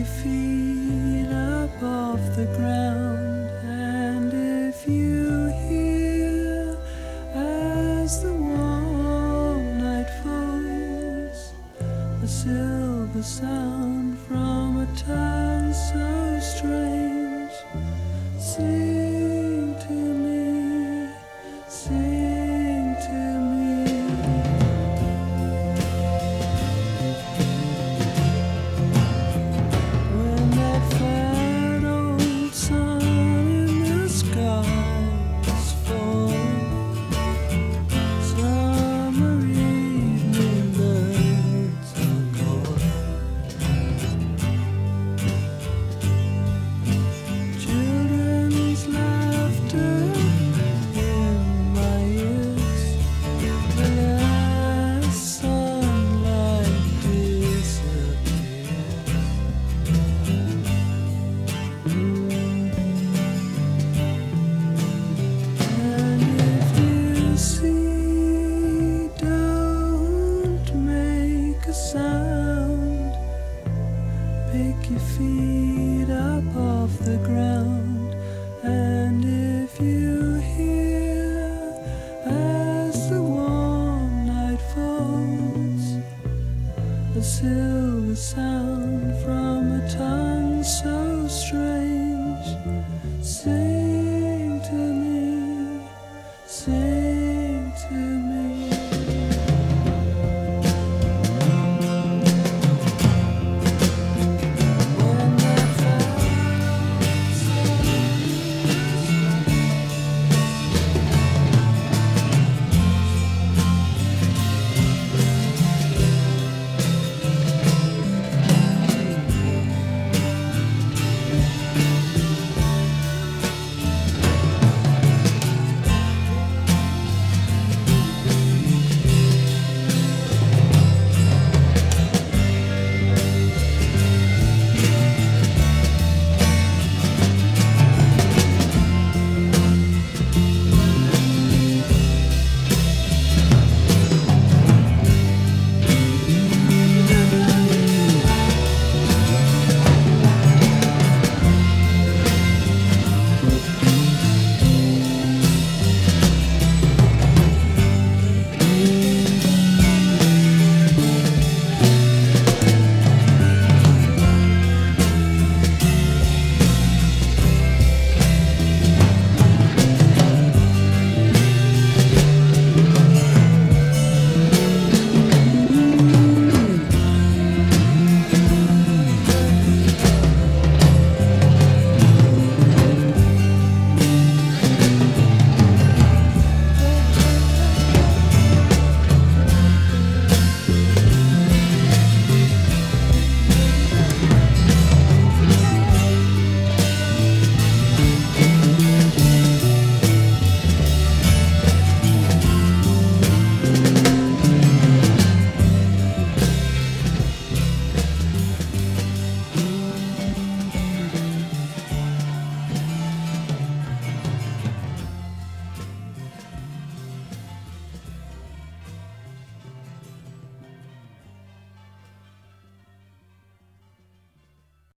your feet up off the ground, and if you hear as the warm night falls a silver sound from a tongue so strange, sing to me, sing to me. When that fat old sun in the skies falls, summer evening birds are calling, children's laughter in my ears, the last sunlight disappears. And if you see, don't make a sound. Pick your feet up off the ground. And if you hear as the warm night falls a silver sound from a tongue so strange,